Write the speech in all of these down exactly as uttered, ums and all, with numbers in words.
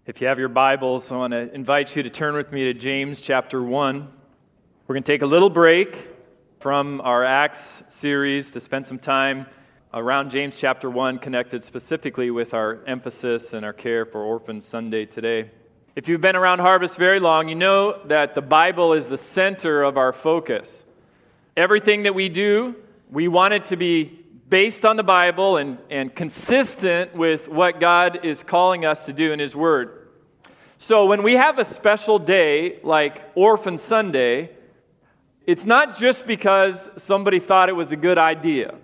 If you have your Bibles, I want to invite you to turn with me to James chapter one. We're going to take a little break from our Acts series to spend some time around James chapter one, connected specifically with our emphasis and our care for Orphans Sunday today. If you've been around Harvest very long, you know that the Bible is the center of our focus. Everything that we do, we want it to be based on the Bible and, and consistent with what God is calling us to do in His Word. So when we have a special day like Orphan Sunday, it's not just because somebody thought it was a good idea.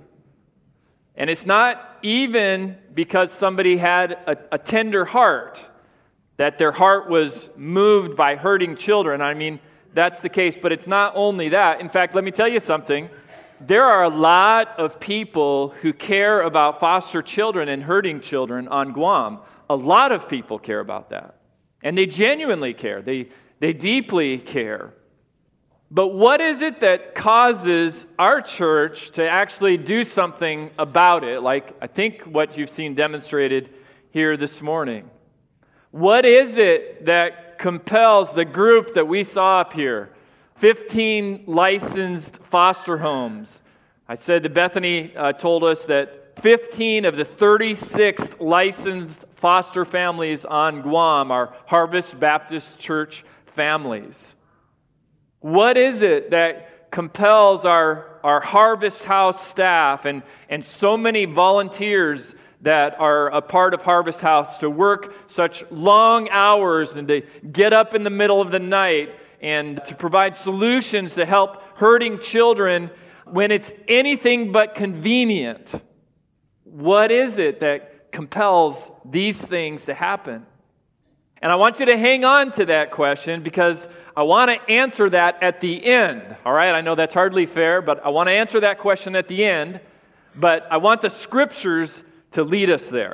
And it's not even because somebody had a, a tender heart, that their heart was moved by hurting children. I mean, that's the case, but it's not only that. In fact, let me tell you something. There are a lot of people who care about foster children and hurting children on Guam. A lot of people care about that. And they genuinely care. They, they deeply care. But what is it that causes our church to actually do something about it, like I think what you've seen demonstrated here this morning? What is it that compels the group that we saw up here? fifteen licensed foster homes. I said that Bethany uh, told us that fifteen of the thirty-six licensed foster families on Guam are Harvest Baptist Church families. What is it that compels our, our Harvest House staff and, and so many volunteers that are a part of Harvest House to work such long hours and to get up in the middle of the night and to provide solutions to help hurting children when it's anything but convenient? What is it that compels these things to happen? And I want you to hang on to that question because I want to answer that at the end. All right, I know that's hardly fair, but I want to answer that question at the end. But I want the Scriptures to lead us there.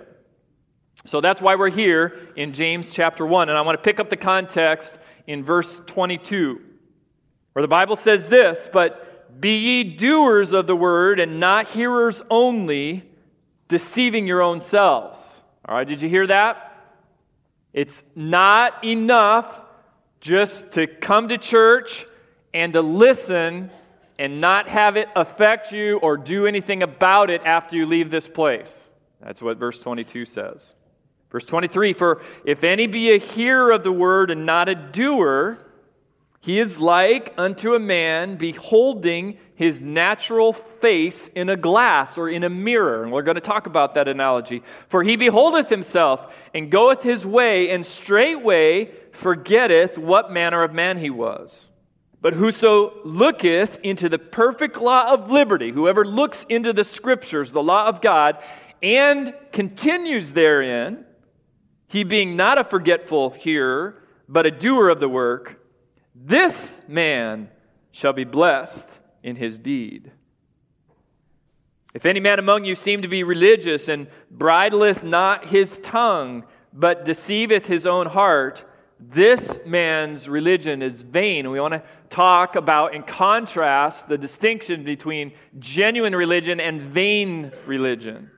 So that's why we're here in James chapter one. And I want to pick up the context in verse twenty-two, where the Bible says this, "But be ye doers of the word, and not hearers only, deceiving your own selves." All right, did you hear that? It's not enough just to come to church and to listen and not have it affect you or do anything about it after you leave this place. That's what verse twenty-two says. Verse twenty-three, "For if any be a hearer of the word and not a doer, he is like unto a man beholding his natural face in a glass," or in a mirror. And we're going to talk about that analogy. "For he beholdeth himself, and goeth his way, and straightway forgetteth what manner of man he was. But whoso looketh into the perfect law of liberty," whoever looks into the Scriptures, the law of God, "and continues therein, he being not a forgetful hearer, but a doer of the work, this man shall be blessed in his deed. If any man among you seem to be religious, and bridleth not his tongue, but deceiveth his own heart, this man's religion is vain." And we want to talk about and contrast the distinction between genuine religion and vain religion.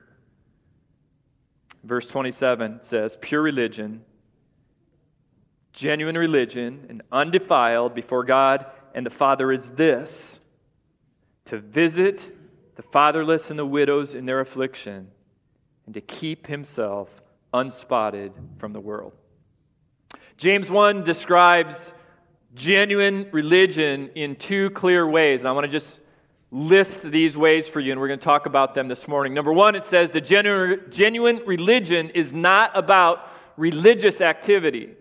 Verse twenty-seven says, "Pure religion, genuine religion, and undefiled before God and the Father is this, to visit the fatherless and the widows in their affliction, and to keep himself unspotted from the world." James one describes genuine religion in two clear ways. I want to just list these ways for you, and we're going to talk about them this morning. Number one, it says the genuine, genuine religion is not about religious activity.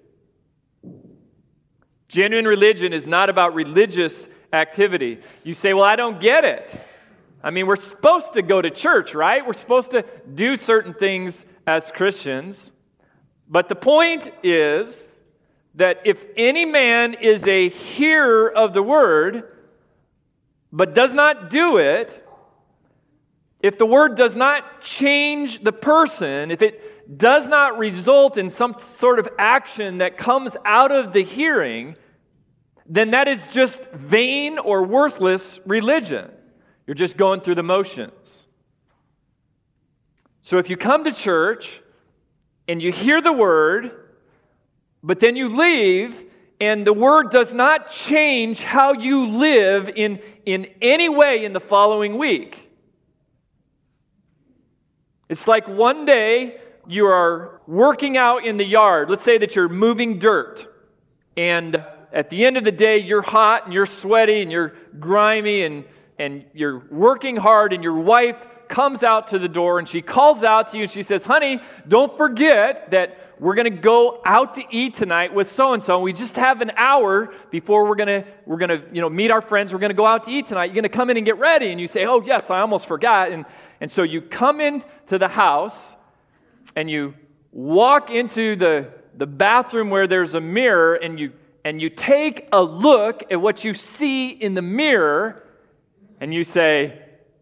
Genuine religion is not about religious activity. You say, "Well, I don't get it." I mean, we're supposed to go to church, right? We're supposed to do certain things as Christians. But the point is that if any man is a hearer of the word, but does not do it, if the word does not change the person, if it does not result in some sort of action that comes out of the hearing, then that is just vain or worthless religion. You're just going through the motions. So if you come to church and you hear the word, but then you leave, and the Word does not change how you live in, in any way in the following week. It's like one day you are working out in the yard. Let's say that you're moving dirt, and at the end of the day, you're hot and you're sweaty and you're grimy and, and you're working hard, and your wife comes out to the door and she calls out to you and she says, honey, don't forget that we're going to go out to eat tonight with so-and-so. We just have an hour before we're going to we're going to you know meet our friends. We're going to go out to eat tonight. You're going to come in and get ready. And you say, oh, yes, I almost forgot. And, and so you come into the house and you walk into the, the bathroom where there's a mirror, and you and you take a look at what you see in the mirror, and you say,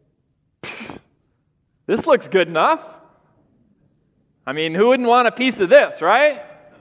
this looks good enough. I mean, who wouldn't want a piece of this, right?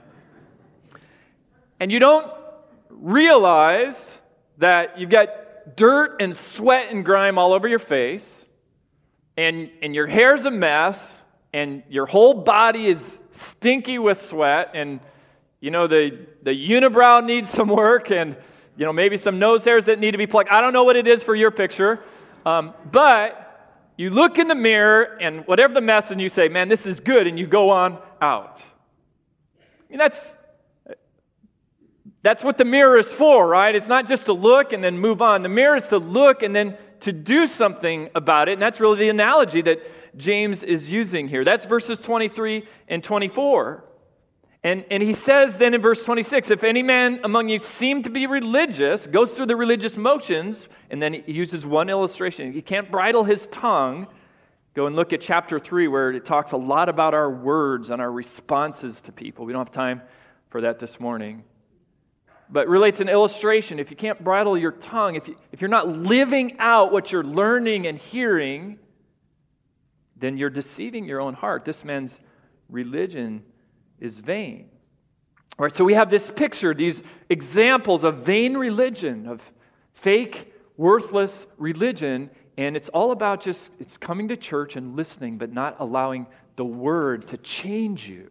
And you don't realize that you've got dirt and sweat and grime all over your face, and, and your hair's a mess, and your whole body is stinky with sweat, and you know, the, the unibrow needs some work, and you know, maybe some nose hairs that need to be plucked. I don't know what it is for your picture, um, but you look in the mirror, and whatever the mess, and you say, man, this is good, and you go on out. I mean, that's, that's what the mirror is for, right? It's not just to look and then move on. The mirror is to look and then to do something about it, and that's really the analogy that James is using here. That's verses twenty-three and twenty-four. And, and he says then in verse twenty-six, if any man among you seem to be religious, goes through the religious motions, and then he uses one illustration. He can't bridle his tongue. Go and look at chapter three, where it talks a lot about our words and our responses to people. We don't have time for that this morning. But really, it's an illustration. If you can't bridle your tongue, if, you, if you're not living out what you're learning and hearing, then you're deceiving your own heart. This man's religion is vain. All right, so we have this picture, these examples of vain religion, of fake, worthless religion, and it's all about just, it's coming to church and listening, but not allowing the Word to change you.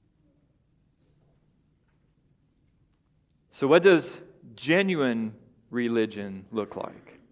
So what does genuine religion look like?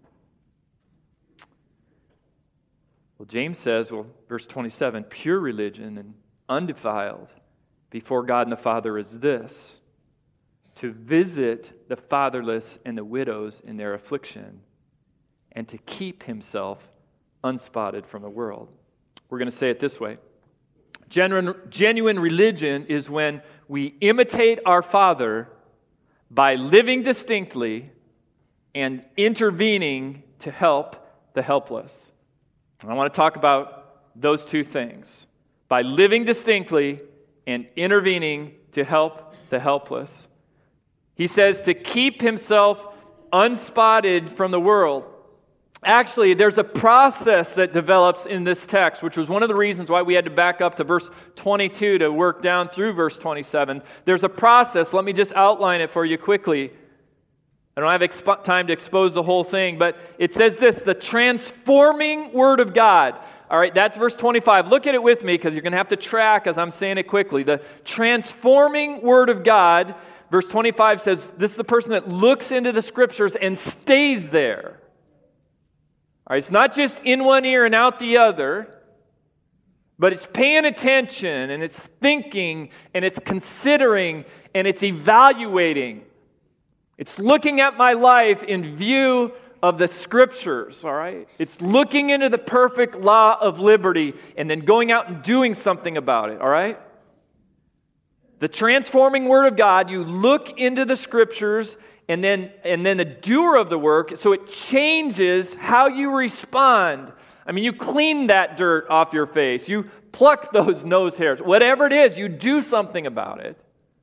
Well, James says, well, verse twenty-seven, pure religion and undefiled before God and the Father is this, to visit the fatherless and the widows in their affliction, and to keep himself unspotted from the world. We're going to say it this way. Genuine, genuine religion is when we imitate our Father by living distinctly and intervening to help the helpless. And I want to talk about those two things. By living distinctly and intervening to help the helpless. He says to keep himself unspotted from the world. Actually, there's a process that develops in this text, which was one of the reasons why we had to back up to verse twenty-two to work down through verse twenty-seven. There's a process. Let me just outline it for you quickly. I don't have exp- time to expose the whole thing, but it says this, the transforming Word of God. All right, that's verse twenty-five. Look at it with me because you're going to have to track as I'm saying it quickly. The transforming Word of God, verse twenty-five says, this is the person that looks into the Scriptures and stays there. All right, it's not just in one ear and out the other, but it's paying attention, and it's thinking, and it's considering, and it's evaluating. It's looking at my life in view of the Scriptures, all right? It's looking into the perfect law of liberty and then going out and doing something about it, all right? The transforming Word of God, you look into the Scriptures and then, and then the doer of the work, so it changes how you respond. I mean, you clean that dirt off your face. You pluck those nose hairs. Whatever it is, you do something about it.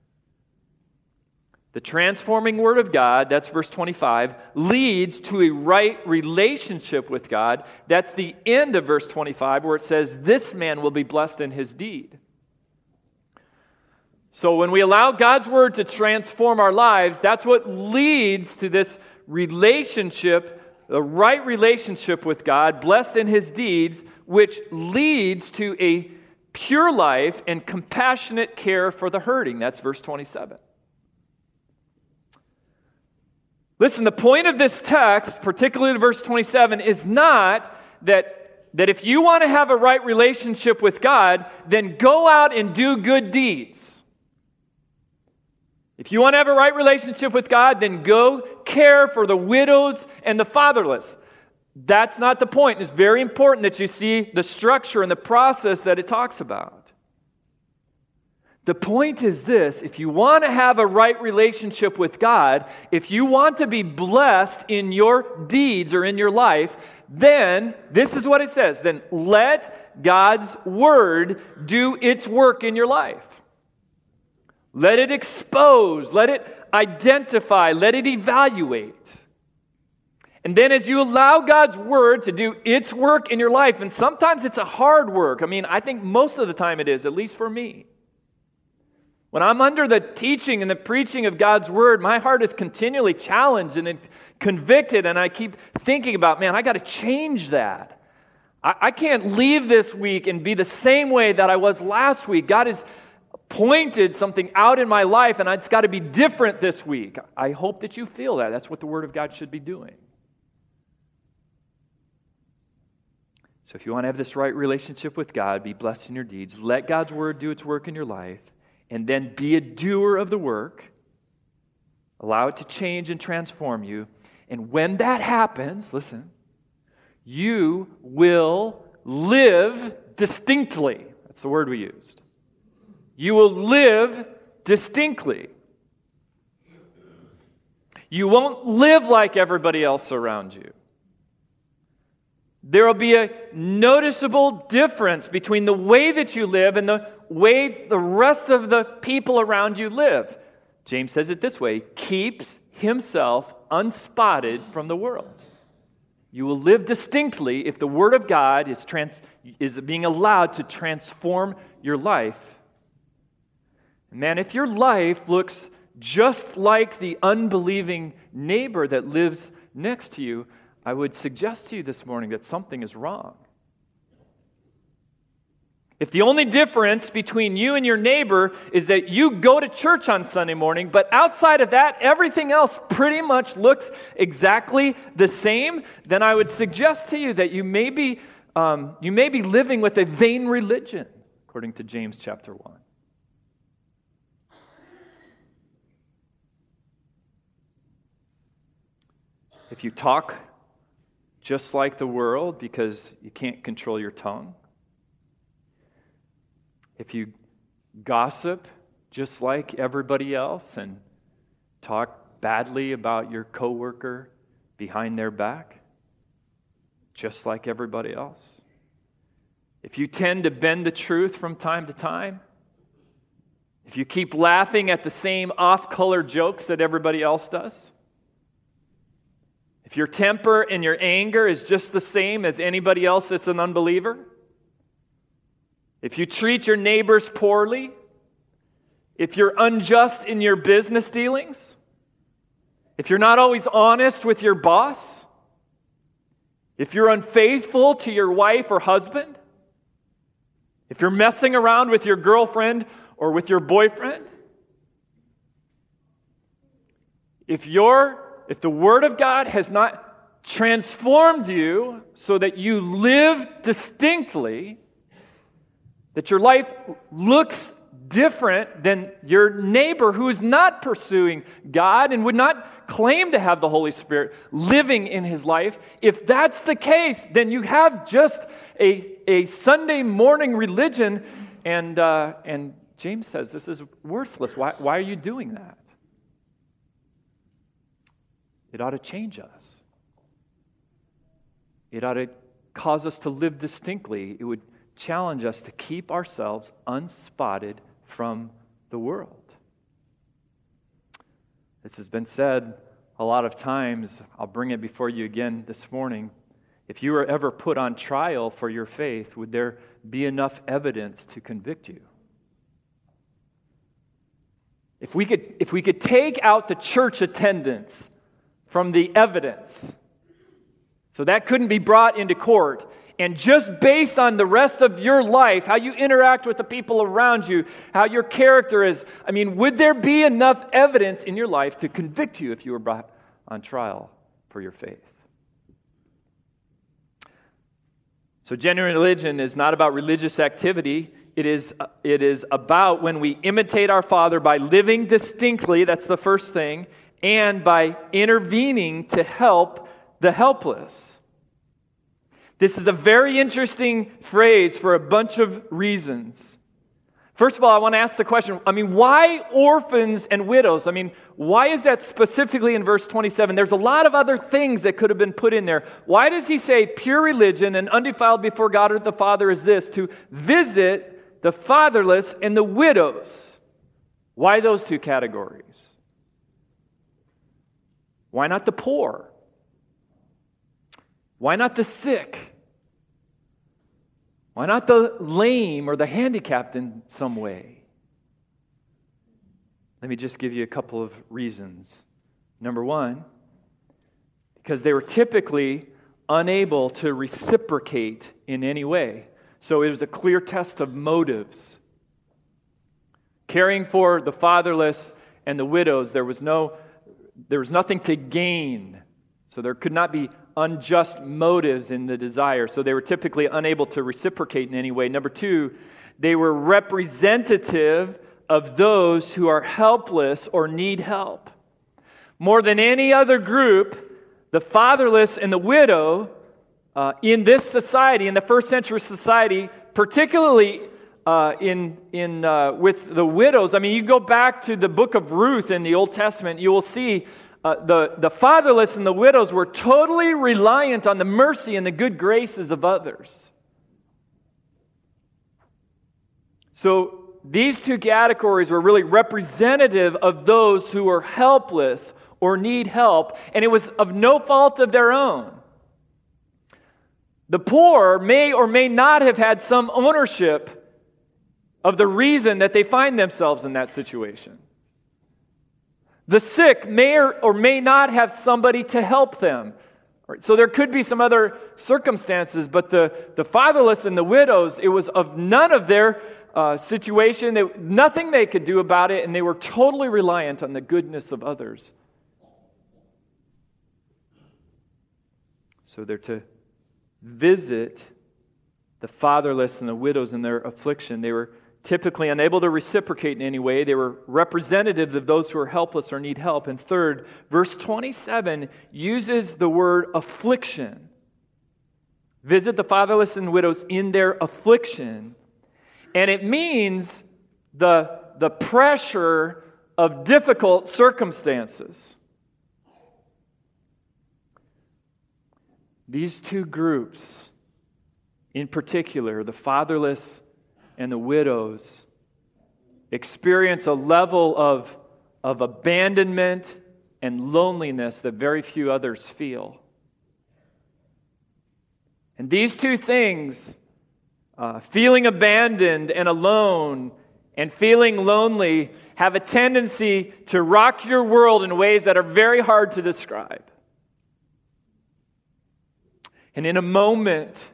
The transforming Word of God, that's verse twenty-five, leads to a right relationship with God. That's the end of verse twenty-five, where it says, this man will be blessed in his deed. So when we allow God's Word to transform our lives, that's what leads to this relationship, a right relationship with God, blessed in his deeds, which leads to a pure life, and compassionate care for the hurting. That's verse twenty-seven. Listen, the point of this text, particularly verse twenty-seven, is not that, that if you want to have a right relationship with God, then go out and do good deeds. If you want to have a right relationship with God, then go care for the widows and the fatherless. That's not the point. It's very important that you see the structure and the process that it talks about. The point is this: if you want to have a right relationship with God, if you want to be blessed in your deeds or in your life, then, this is what it says, then let God's Word do its work in your life. Let it expose, let it identify, let it evaluate. And then as you allow God's Word to do its work in your life, and sometimes it's a hard work. I mean, I think most of the time it is, at least for me. When I'm under the teaching and the preaching of God's Word, my heart is continually challenged and convicted, and I keep thinking about, man, I got to change that. I, I can't leave this week and be the same way that I was last week. God has pointed something out in my life, and it's got to be different this week. I hope that you feel that. That's what the Word of God should be doing. So if you want to have this right relationship with God, be blessed in your deeds, let God's Word do its work in your life, and then be a doer of the work. Allow it to change and transform you. And when that happens, listen, you will live distinctly. That's the word we used. You will live distinctly. You won't live like everybody else around you. There will be a noticeable difference between the way that you live and the way the rest of the people around you live. James says it this way: keeps himself unspotted from the world. You will live distinctly if the Word of God is, trans- is being allowed to transform your life. Man, if your life looks just like the unbelieving neighbor that lives next to you, I would suggest to you this morning that something is wrong. If the only difference between you and your neighbor is that you go to church on Sunday morning, but outside of that, everything else pretty much looks exactly the same, then I would suggest to you that you may be, um, you may be living with a vain religion, according to James chapter one. If you talk just like the world because you can't control your tongue, if you gossip just like everybody else and talk badly about your coworker behind their back, just like everybody else, if you tend to bend the truth from time to time, if you keep laughing at the same off-color jokes that everybody else does, if your temper and your anger is just the same as anybody else that's an unbeliever, if you treat your neighbors poorly, if you're unjust in your business dealings, if you're not always honest with your boss, if you're unfaithful to your wife or husband, if you're messing around with your girlfriend or with your boyfriend, if you're If the Word of God has not transformed you so that you live distinctly, that your life looks different than your neighbor who is not pursuing God and would not claim to have the Holy Spirit living in his life, if that's the case, then you have just a, a Sunday morning religion, and, uh, and James says this is worthless. Why, why are you doing that? It ought to change us. It ought to cause us to live distinctly. It would challenge us to keep ourselves unspotted from the world. This has been said a lot of times. I'll bring it before you again this morning. If you were ever put on trial for your faith, would there be enough evidence to convict you? If we could, if we could take out the church attendance from the evidence, so that couldn't be brought into court, And just based on the rest of your life, how you interact with the people around you, how your character is, I mean, would there be enough evidence in your life to convict you if you were brought on trial for your faith? So genuine religion is not about religious activity. It is, it is about when we imitate our Father by living distinctly, that's the first thing, and by intervening to help the helpless. This is a very interesting phrase for a bunch of reasons. First of all, I want to ask the question, I mean, why orphans and widows? I mean, why is that specifically in verse twenty-seven? There's a lot of other things that could have been put in there. Why does he say pure religion and undefiled before God the Father is this? To visit the fatherless and the widows. Why those two categories? Why not the poor? Why not the sick? Why not the lame or the handicapped in some way? Let me just give you a couple of reasons. Number one, because they were typically unable to reciprocate in any way. So it was a clear test of motives. Caring for the fatherless and the widows, there was no, there was nothing to gain. So there could not be unjust motives in the desire. So they were typically unable to reciprocate in any way. Number two, they were representative of those who are helpless or need help. More than any other group, the fatherless and the widow uh, in this society, in the first century society, particularly uh, in in uh, with the widows. I mean, you go back to the book of Ruth in the Old Testament, you will see Uh, the, the fatherless and the widows were totally reliant on the mercy and the good graces of others. So these two categories were really representative of those who were helpless or need help, and it was of no fault of their own. The poor may or may not have had some ownership of the reason that they find themselves in that situation. The sick may or may not have somebody to help them. So there could be some other circumstances, but the, the fatherless and the widows, it was of none of their uh, situation, they, nothing they could do about it, and they were totally reliant on the goodness of others. So they're to visit the fatherless and the widows in their affliction. They were typically unable to reciprocate in any way. They were representative of those who are helpless or need help. And third, verse twenty-seven uses the word affliction. Visit the fatherless and widows in their affliction. And it means the, the pressure of difficult circumstances. These two groups, in particular, the fatherless and the widows, experience a level of, of abandonment and loneliness that very few others feel. And these two things, uh, feeling abandoned and alone and feeling lonely, have a tendency to rock your world in ways that are very hard to describe. And in a moment,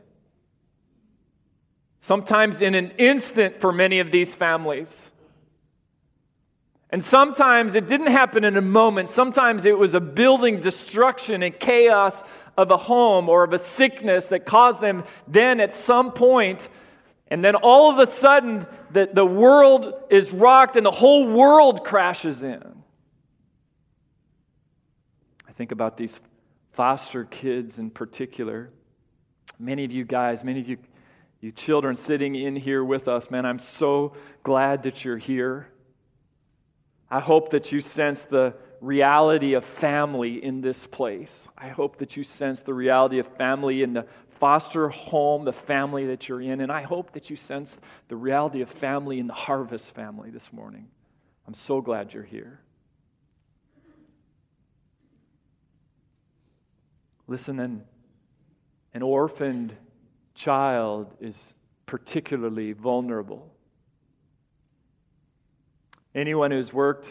sometimes in an instant for many of these families. And sometimes it didn't happen in a moment. Sometimes it was a building destruction and chaos of a home or of a sickness that caused them then at some point. And then all of a sudden the, the world is rocked and the whole world crashes in. I think about these foster kids in particular. Many of you guys, many of you You children sitting in here with us, man, I'm so glad that you're here. I hope that you sense the reality of family in this place. I hope that you sense the reality of family in the foster home, the family that you're in. And I hope that you sense the reality of family in the Harvest family this morning. I'm so glad you're here. Listen, an, an orphaned child is particularly vulnerable. Anyone who's worked,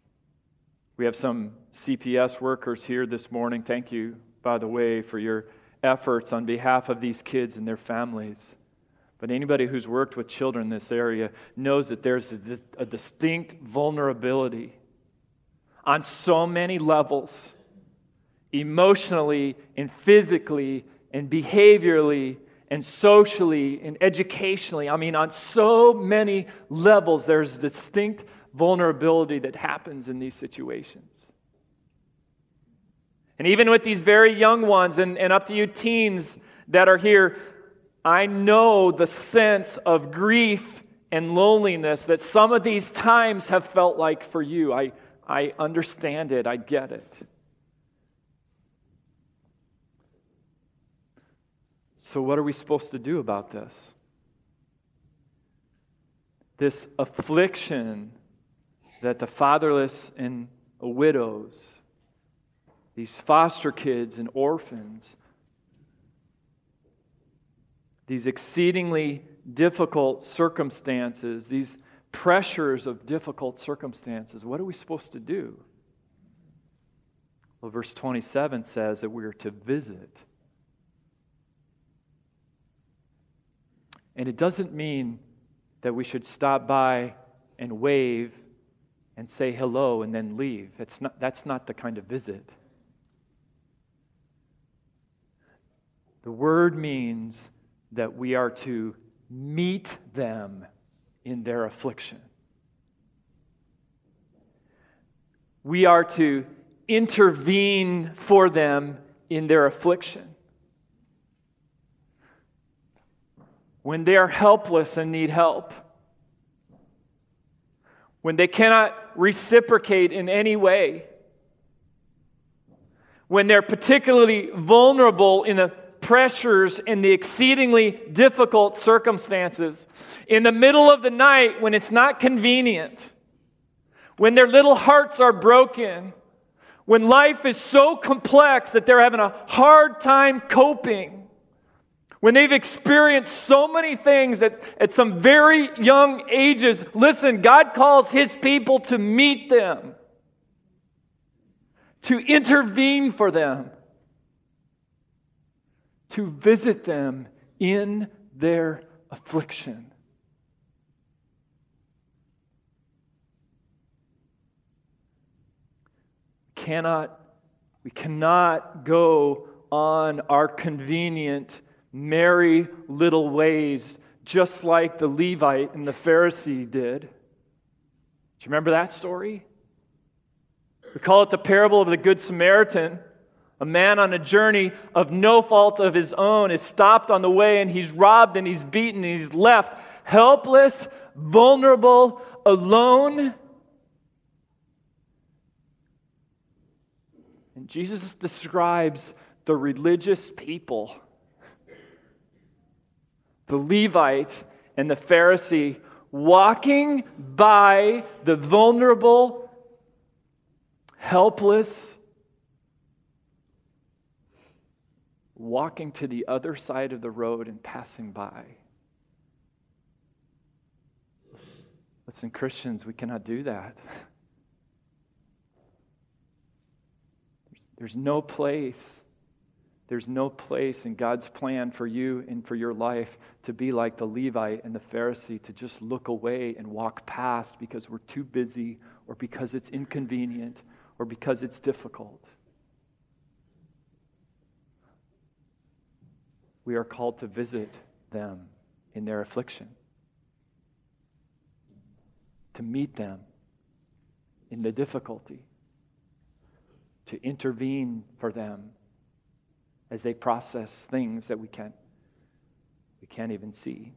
we have some C P S workers here this morning. Thank you, by the way, for your efforts on behalf of these kids and their families. But anybody who's worked with children in this area knows that there's a, a distinct vulnerability on so many levels, emotionally and physically and behaviorally and socially and educationally. I mean, on so many levels, there's a distinct vulnerability that happens in these situations. And even with these very young ones and, and up to you teens that are here, I know the sense of grief and loneliness that some of these times have felt like for you. I, I understand it. I get it. So what are we supposed to do about this? This affliction that the fatherless and widows, these foster kids and orphans, these exceedingly difficult circumstances, these pressures of difficult circumstances, what are we supposed to do? Well, verse twenty-seven says that we are to visit. And it doesn't mean that we should stop by and wave and say hello and then leave. It's not, that's not the kind of visit. The word means that we are to meet them in their affliction. We are to intervene for them in their affliction. When they are helpless and need help. When they cannot reciprocate in any way. When they're particularly vulnerable in the pressures and the exceedingly difficult circumstances. In the middle of the night when it's not convenient. When their little hearts are broken. When life is so complex that they're having a hard time coping. When they've experienced so many things at, at some very young ages. Listen, God calls His people to meet them. To intervene for them. To visit them in their affliction. Cannot, we cannot go on our convenient, merry little ways, just like the Levite and the Pharisee did. Do you remember that story? We call it the parable of the Good Samaritan. A man on a journey of no fault of his own is stopped on the way and he's robbed and he's beaten and he's left helpless, vulnerable, alone. And Jesus describes the religious people, the Levite and the Pharisee, walking by the vulnerable, helpless, walking to the other side of the road and passing by. Listen, Christians, we cannot do that. There's no place, there's no place in God's plan for you and for your life to be like the Levite and the Pharisee, to just look away and walk past because we're too busy or because it's inconvenient or because it's difficult. We are called to visit them in their affliction, to meet them in the difficulty, to intervene for them as they process things that we can't, we can't even see.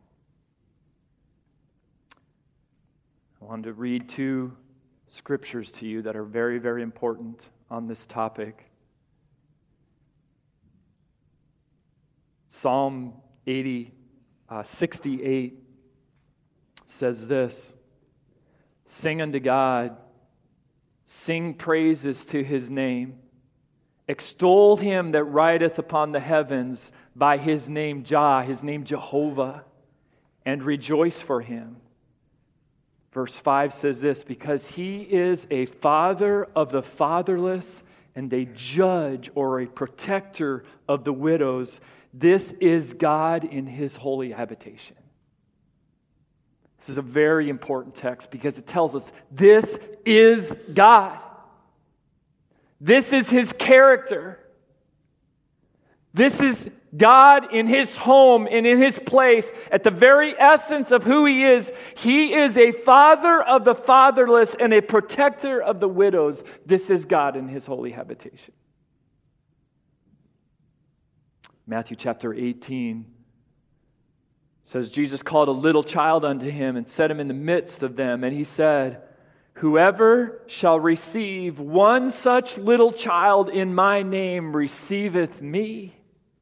I wanted to read two scriptures to you that are very, very important on this topic. Psalm eighty, uh, sixty-eight says this: "Sing unto God, sing praises to His name, extol Him that rideth upon the heavens by His name Jah, His name Jehovah, and rejoice for Him." Verse five says this: "Because He is a father of the fatherless and a judge or a protector of the widows. This is God in His holy habitation. This is a very important text because it tells us this is God. This is His character. This is God in His home and in His place, at the very essence of who He is. He is a father of the fatherless and a protector of the widows. This is God in His holy habitation. Matthew chapter eighteen says, Jesus called a little child unto Him and set him in the midst of them. And He said, whoever shall receive one such little child in my name receiveth me.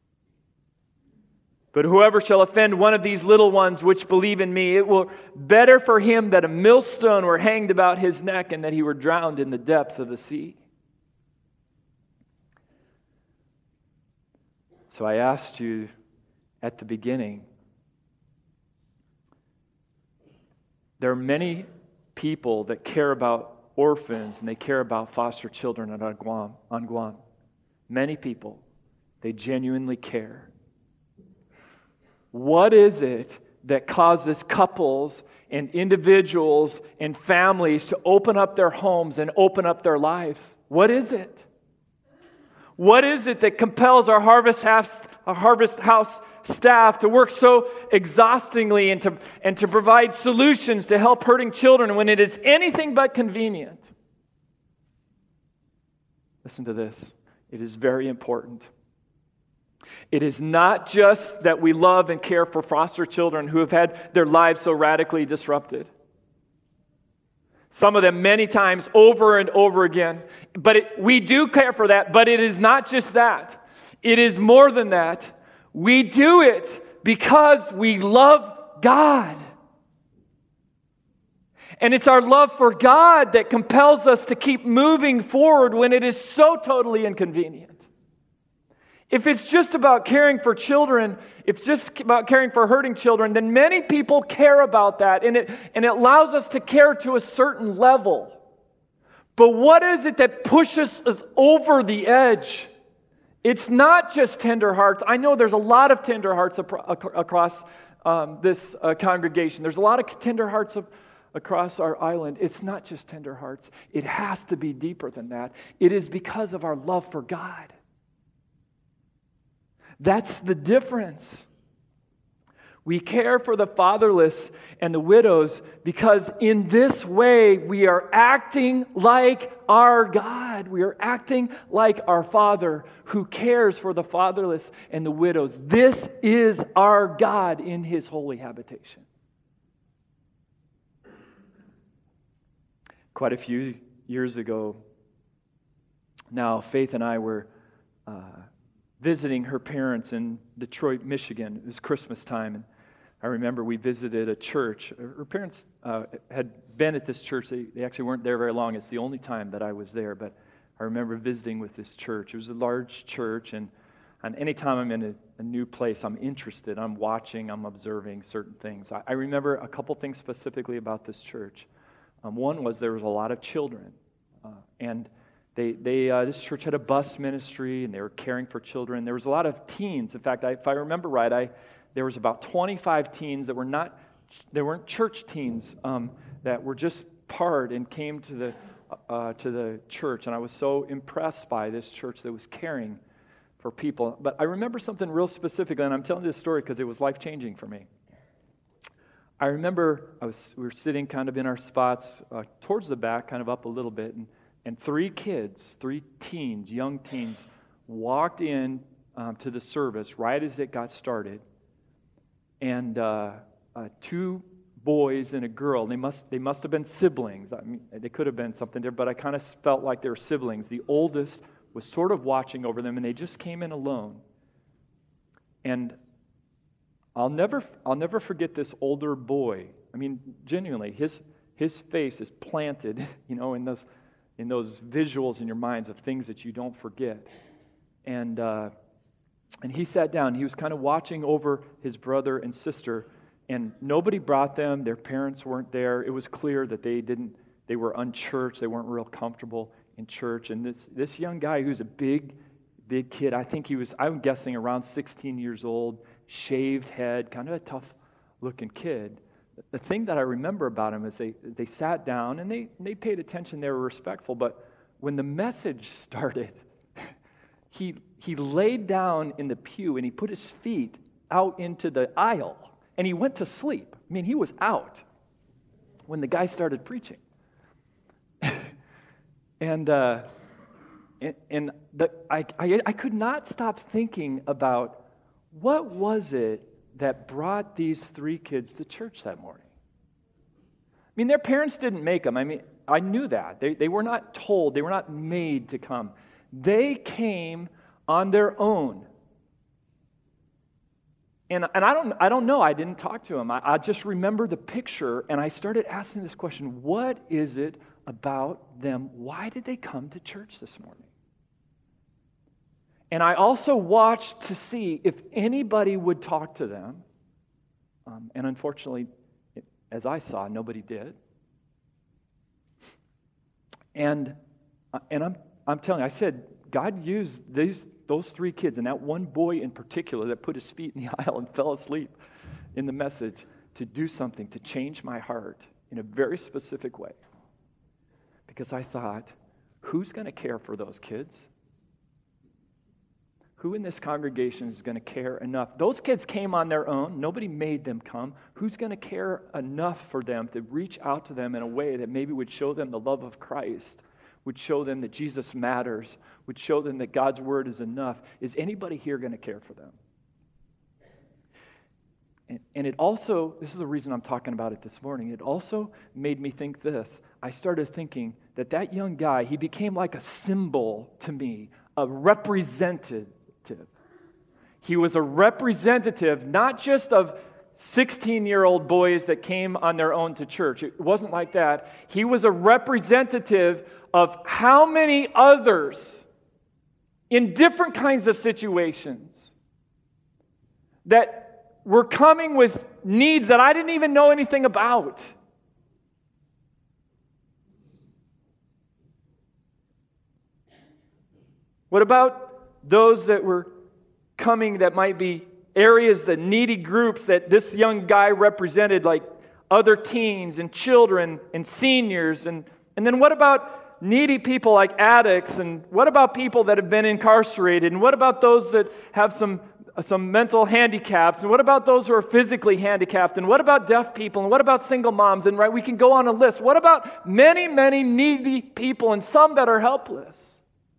But whoever shall offend one of these little ones which believe in me, it were better for him that a millstone were hanged about his neck and that he were drowned in the depth of the sea. So I asked you at the beginning, there are many people that care about orphans and they care about foster children on Guam. On Guam. Many people, they genuinely care. What is it that causes couples and individuals and families to open up their homes and open up their lives? What is it? What is it that compels our Harvest House, our Harvest House staff to work so exhaustingly and to, and to provide solutions to help hurting children when it is anything but convenient? Listen to this. It is very important. It is not just that we love and care for foster children who have had their lives so radically disrupted. Some of them many times over and over again. But it, we do care for that, but it is not just that. It is more than that. We do it because we love God. And it's our love for God that compels us to keep moving forward when it is so totally inconvenient. If it's just about caring for children, if it's just about caring for hurting children, then many people care about that, and it, and it allows us to care to a certain level. But what is it that pushes us over the edge? It's not just tender hearts. I know there's a lot of tender hearts across um, this uh, congregation. There's a lot of tender hearts of, across our island. It's not just tender hearts. It has to be deeper than that. It is because of our love for God. That's the difference. We care for the fatherless and the widows because in this way we are acting like our God. We are acting like our Father who cares for the fatherless and the widows. This is our God in His holy habitation. Quite a few years ago now, Faith and I were uh, visiting her parents in Detroit, Michigan. It was Christmas time, and I remember we visited a church. Her parents uh, had been at this church. They, they actually weren't there very long. It's the only time that I was there, but I remember visiting with this church. It was a large church, and, and anytime I'm in a, a new place, I'm interested. I'm watching, I'm observing certain things. I, I remember a couple things specifically about this church. Um, one was there was a lot of children, uh, and They, they, uh, this church had a bus ministry, and they were caring for children. There was a lot of teens. In fact, I, if I remember right, I there was about twenty-five teens that were not, they weren't church teens, um, that were just part and came to the uh, to the church. And I was so impressed by this church that was caring for people. But I remember something real specific, and I'm telling this story because it was life changing for me. I remember I was we were sitting kind of in our spots uh, towards the back, kind of up a little bit, and. And three kids, three teens, young teens, walked in um, to the service right as it got started. And uh, uh, two boys and a girl, they must they must have been siblings. I mean, they could have been something different, but I kind of felt like they were siblings. The oldest was sort of watching over them, and they just came in alone. And I'll never I'll never forget this older boy. I mean, genuinely, his his face is planted, you know, in those. in those visuals in your minds of things that you don't forget. And uh, and he sat down. He was kind of watching over his brother and sister, and nobody brought them. Their parents weren't there. It was clear that they didn't. They were unchurched. They weren't real comfortable in church, and this, this young guy who's a big, big kid, I think he was, I'm guessing around sixteen years old, shaved head, kind of a tough-looking kid. The thing that I remember about him is they, they sat down, and they, they paid attention, they were respectful, but when the message started, he, he laid down in the pew, and he put his feet out into the aisle, and he went to sleep. I mean, he was out when the guy started preaching. and uh, and, and the, I, I, I could not stop thinking about what was it that brought these three kids to church that morning. I mean, their parents didn't make them. I mean, I knew that. They, they were not told. They were not made to come. They came on their own. And, and I don't I don't know. I didn't talk to him. I, I just remember the picture, and I started asking this question, what is it about them? Why did they come to church this morning? And I also watched to see if anybody would talk to them. Um, and unfortunately, as I saw, nobody did. And and I'm I'm telling you, I said, God used these those three kids and that one boy in particular that put his feet in the aisle and fell asleep in the message to do something, to change my heart in a very specific way. Because I thought, who's going to care for those kids? Who in this congregation is going to care enough? Those kids came on their own. Nobody made them come. Who's going to care enough for them to reach out to them in a way that maybe would show them the love of Christ, would show them that Jesus matters, would show them that God's word is enough? Is anybody here going to care for them? And, and it also, this is the reason I'm talking about it this morning, it also made me think this. I started thinking that that young guy, he became like a symbol to me, a representative. He was a representative not just of sixteen-year-old boys that came on their own to church. It wasn't like that. He was a representative of how many others in different kinds of situations that were coming with needs that I didn't even know anything about. What about those that were coming that might be areas, the needy groups that this young guy represented, like other teens and children and seniors? And, and then what about needy people like addicts? And what about people that have been incarcerated? And what about those that have some, some mental handicaps? And what about those who are physically handicapped? And what about deaf people? And what about single moms? And right, we can go on a list. What about many, many needy people and some that are helpless?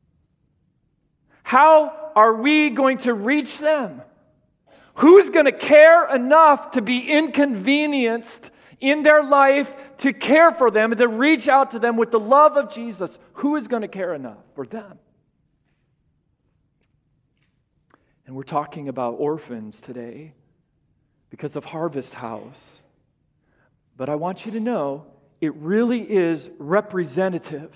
How are we going to reach them? Who's going to care enough to be inconvenienced in their life to care for them and to reach out to them with the love of Jesus? Who is going to care enough for them? And we're talking about orphans today because of Harvest House. But I want you to know it really is representative.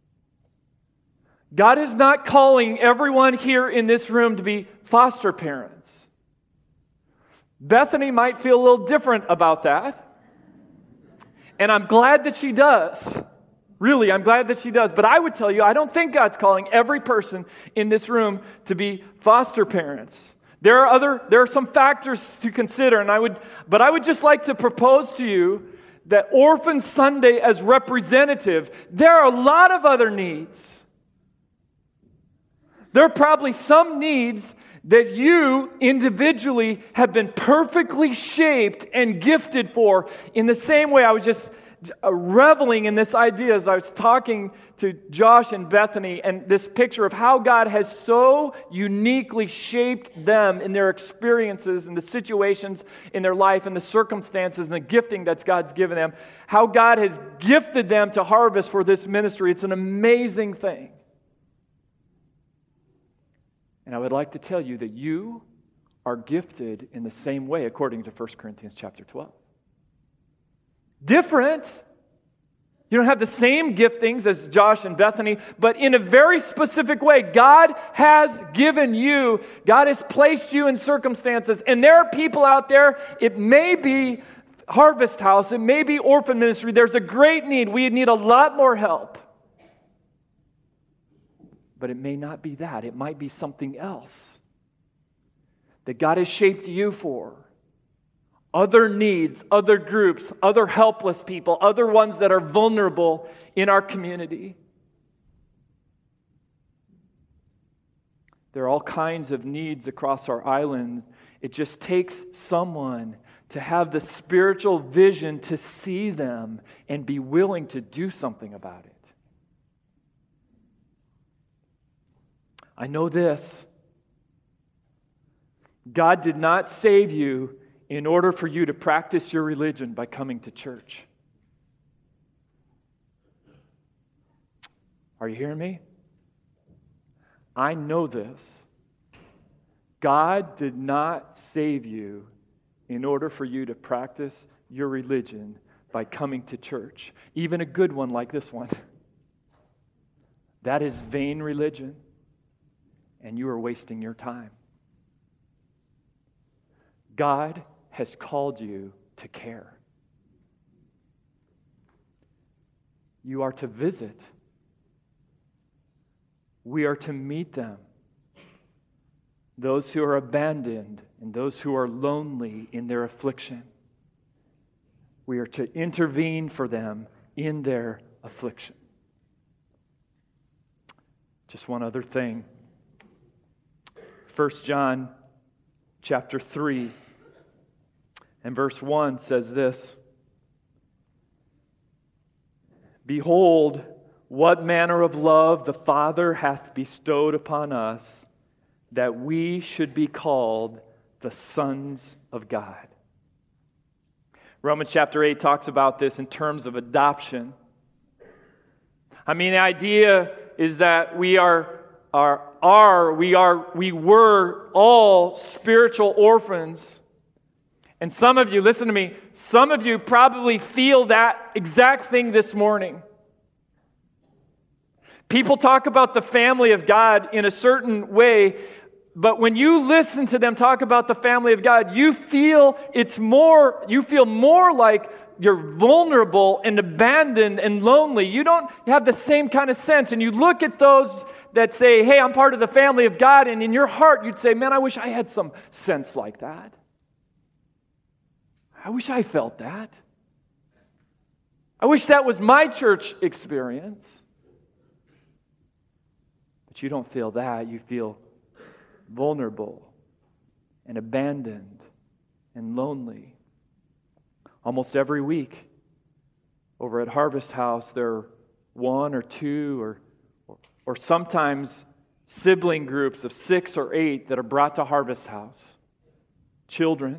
God is not calling everyone here in this room to be foster parents. Bethany might feel a little different about that. And I'm glad that she does. Really, I'm glad that she does. But I would tell you, I don't think God's calling every person in this room to be foster parents. There are other, there are some factors to consider, and I would, but I would just like to propose to you that Orphan Sunday as representative, there are a lot of other needs. There are probably some needs that you individually have been perfectly shaped and gifted for. In the same way, I was just reveling in this idea as I was talking to Josh and Bethany, and this picture of how God has so uniquely shaped them in their experiences and the situations in their life and the circumstances and the gifting that God's given them. How God has gifted them to harvest for this ministry. It's an amazing thing. And I would like to tell you that you are gifted in the same way according to First Corinthians chapter twelve. Different. You don't have the same giftings as Josh and Bethany, but in a very specific way. God has given you, God has placed you in circumstances, and there are people out there, it may be Harvest House, it may be orphan ministry, there's a great need. We need a lot more help. but it may not be that. It might be something else that God has shaped you for. Other needs, other groups, other helpless people, other ones that are vulnerable in our community. There are all kinds of needs across our island. It just takes someone to have the spiritual vision to see them and be willing to do something about it. I know this. God did not save you in order for you to practice your religion by coming to church. Are you hearing me? I know this. God did not save you in order for you to practice your religion by coming to church, even a good one like this one. That is vain religion, and you are wasting your time. God has called you to care. You are to visit. We are to meet them. Those who are abandoned and those who are lonely in their affliction. We are to intervene for them in their affliction. Just one other thing. First John chapter three and verse one says this. Behold, what manner of love the Father hath bestowed upon us, that we should be called the sons of God. Romans chapter eight talks about this in terms of adoption. I mean, the idea is that we are, are, are, we are, we were all spiritual orphans. And some of you, listen to me, some of you probably feel that exact thing this morning. People talk about the family of God in a certain way, but when you listen to them talk about the family of God, you feel it's more, you feel more like you're vulnerable and abandoned and lonely. You don't have the same kind of sense. And you look at those that say, hey, I'm part of the family of God, and in your heart you'd say, man, I wish I had some sense like that. I wish I felt that. I wish that was my church experience. But you don't feel that. You feel vulnerable and abandoned and lonely. Almost every week over at Harvest House, there are one or two or, or, or sometimes sibling groups of six or eight that are brought to Harvest House. Children.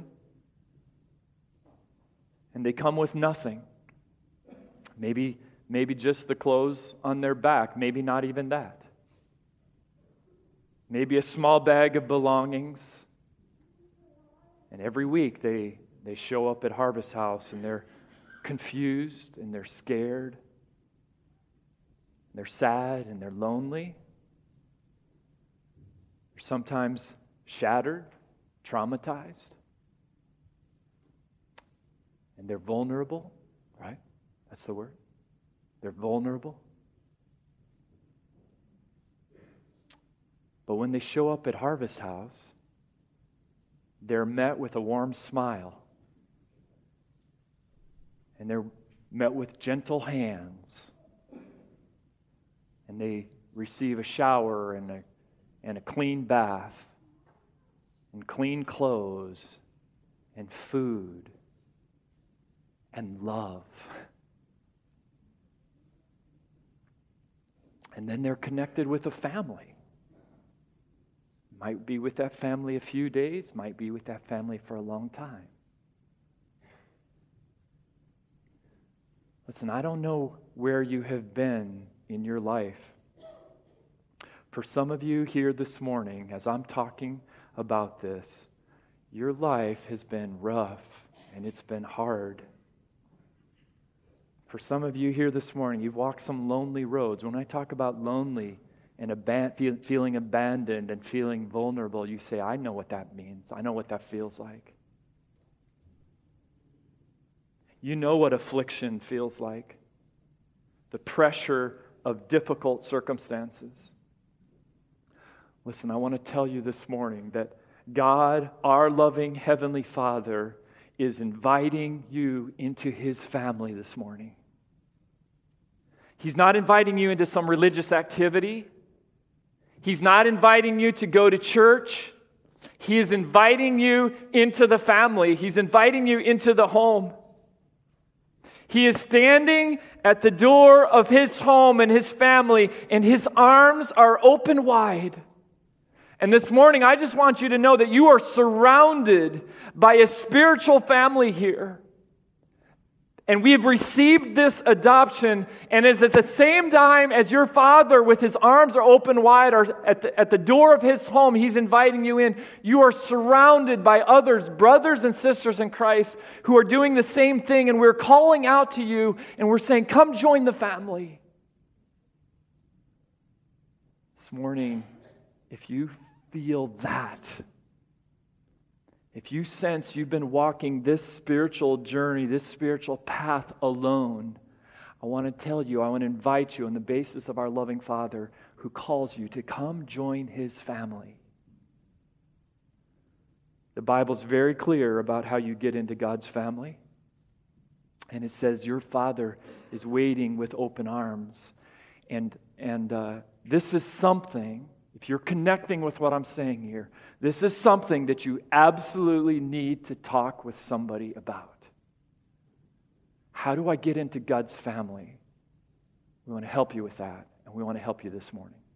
And they come with nothing. Maybe, maybe just the clothes on their back. Maybe not even that. Maybe a small bag of belongings. And every week they, they show up at Harvest House and they're confused and they're scared. They're sad and they're lonely. They're sometimes shattered, traumatized. And they're vulnerable, right? That's the word. They're vulnerable. But when they show up at Harvest House, they're met with a warm smile. And they're met with gentle hands. And they receive a shower and a, and a clean bath and clean clothes and food and love. And then they're connected with a family. Might be with that family a few days, might be with that family for a long time. Listen, I don't know where you have been in your life. For some of you here this morning, as I'm talking about this, your life has been rough and it's been hard. For some of you here this morning, you've walked some lonely roads. When I talk about lonely and aban- feeling abandoned and feeling vulnerable, you say, I know what that means. I know what that feels like. You know what affliction feels like. The pressure of difficult circumstances. Listen, I want to tell you this morning that God, our loving Heavenly Father, is inviting you into His family this morning. He's not inviting you into some religious activity. He's not inviting you to go to church. He is inviting you into the family. He's inviting you into the home. He is standing at the door of His home and His family, and His arms are open wide. And this morning, I just want you to know that you are surrounded by a spiritual family here. And we have received this adoption, and it's at the same time as your Father with His arms are open wide are at the, at the door of His home, He's inviting you in. You are surrounded by others, brothers and sisters in Christ, who are doing the same thing, and we're calling out to you, and we're saying, come join the family. This morning, if you feel that, if you sense you've been walking this spiritual journey, this spiritual path alone, I want to tell you, I want to invite you on the basis of our loving Father who calls you to come join His family. The Bible's very clear about how you get into God's family. And it says your Father is waiting with open arms. And, and uh, this is something, if you're connecting with what I'm saying here, this is something that you absolutely need to talk with somebody about. How do I get into God's family? We want to help you with that, and we want to help you this morning.